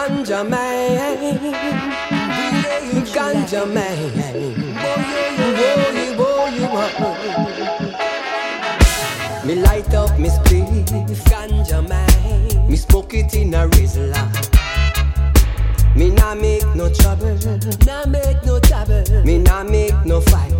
Ganja man, ganja man. Me light up me spliff, ganja man. Me smoke it in a Rizla. Me nah make no trouble, nah make no trouble. Me nah make no fight.